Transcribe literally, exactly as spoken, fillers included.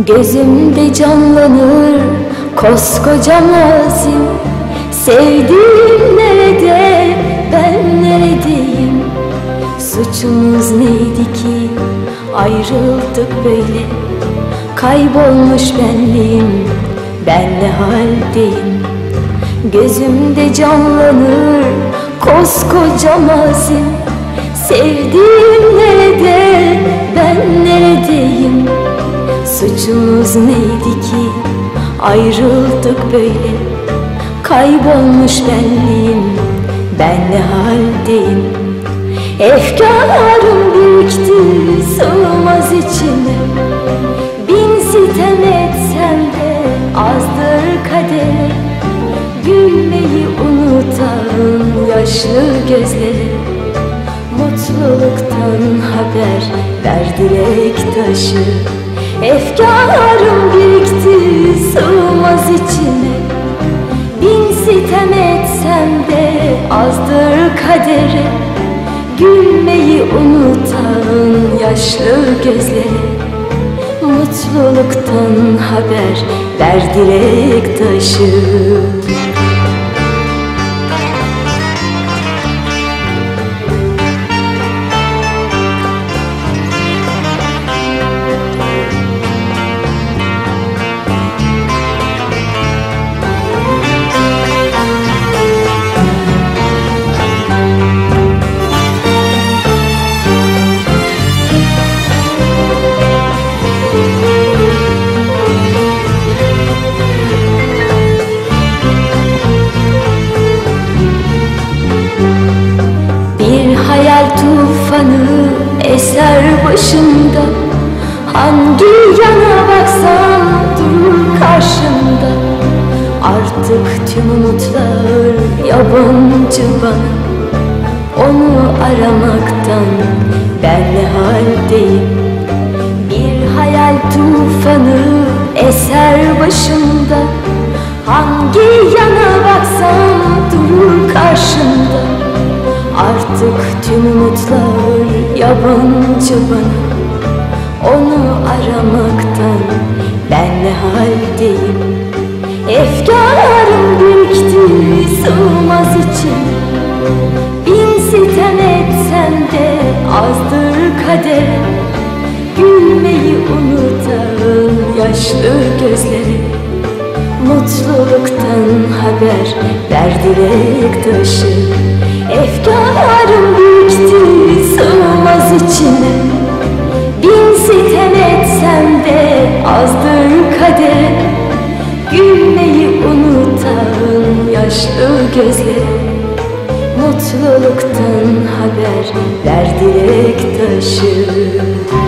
Gözümde canlanır koskoca mazim. Sevdiğim nerede, ben neredeyim? Suçumuz neydi ki ayrıldık böyle? Kaybolmuş benliğim, ben ne haldeyim? Gözümde canlanır koskoca mazim. Sevdiğim nerede, ben neredeyim? Suçumuz neydi ki ayrıldık böyle? Kaybolmuş benliğim, ben ne haldeyim? Efkarım birikti, sığmaz içime. Bin sitem etsem de azdır kadere. Gülmeyi unutan yaşlı gözlere. Mutluluktan haber ver dilek taşı. Efkarım birikti, sığmaz içime. Bin sitem etsem de azdır kadere. Gülmeyi unutan yaşlı gözlere. Mutluluktan haber ver dilek taşı. Hayal tufanı eser başımda. Hangi yana baksam durur karşımda. Artık tüm umutlar yabancı bana. Onu aramaktan ben ne haldeyim? Bir hayal tufanı eser başımda. Hangi yana baksam durur karşımda. Artık tüm umutlar yabancı bana. Onu aramaktan ben ne haldeyim? Efkarım birikti, sığmaz içime. Bin sitem etsem de azdır kadere. Gülmeyi unutan yaşlı gözlere. Mutluluktan haber ver dilek taşı. Efkarım birikti, sığmaz içime. Bin sitem etsem de azdır kadere. Gülmeyi unutan yaşlı gözlere. Mutluluktan haber ver dilek taşı.